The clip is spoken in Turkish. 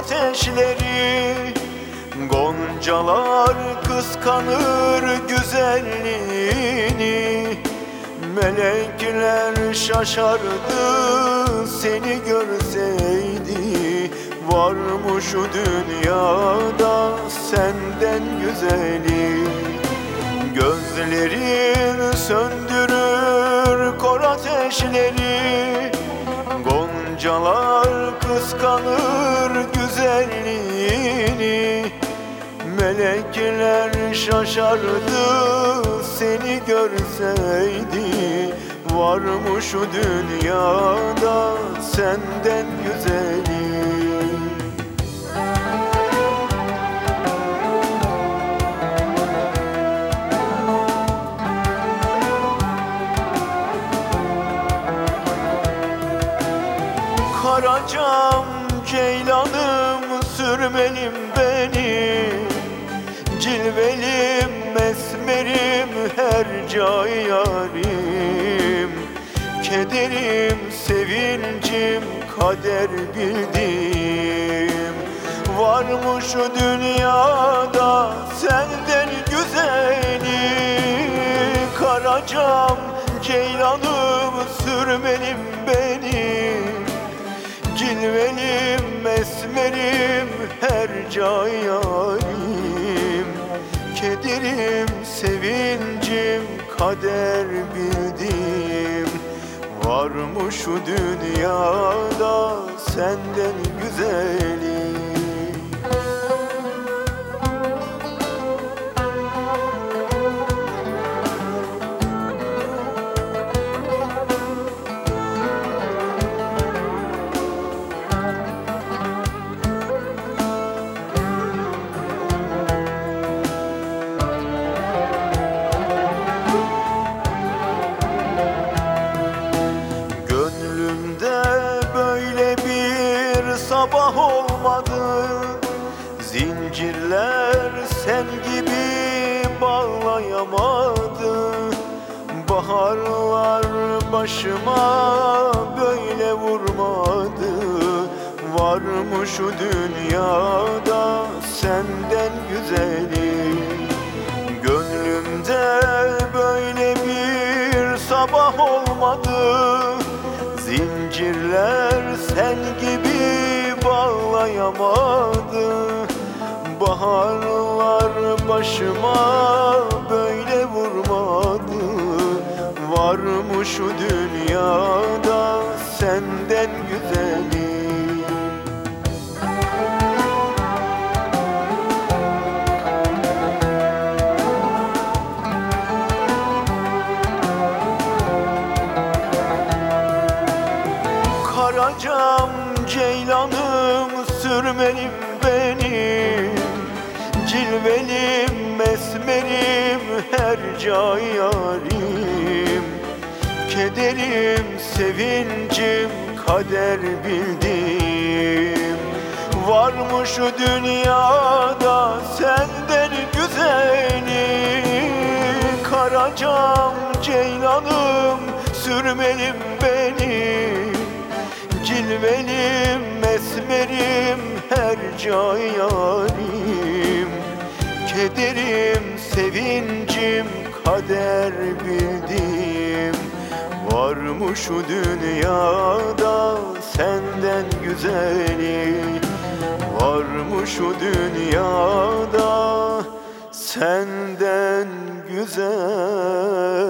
ateşleri. Goncalar kıskanır güzelliğini, melekler şaşardı seni görseydi. Var mı şu dünyada senden güzeli? Gözlerin söndürür kor ateşleri. Goncalar kıskanır güzelliğini, melekler şaşardı seni görseydi. Var mı şu dünyada senden güzeli? Karacam ceylanım sürmelim benim, cilvelim mesmerim her cay yarim. Kederim sevincim kader bildim. Var mı şu dünyada senden güzeli? Karacam ceylanım sürmelim benim, cilvelim mesmerim her cay yarim. Kederim sevincim kader bildim. Var mı şu dünyada senden güzeli? Sabah olmadı, zincirler sen gibi bağlayamadı. Baharlar başıma böyle vurmadı. Var mı şu dünyada senden güzeli? Gönlümde böyle bir sabah olmadı, zincirler sen gibi bağlayamadı. Baharlar başıma böyle vurmadı. Var mı şu dünyada senden güzeli? Karacam ceylanım sürmelim benim, cilvelim mesmerim her cay yarim. Kederim sevincim kader bildim. Var mı şu dünyada senden güzeli? Karacam ceylanım sürmelim benim, cilvelim mesmerim her cay yarim. Kederim sevincim kader bildim. Var mı şu dünyada senden güzeli? Var mı şu dünyada senden güzeli?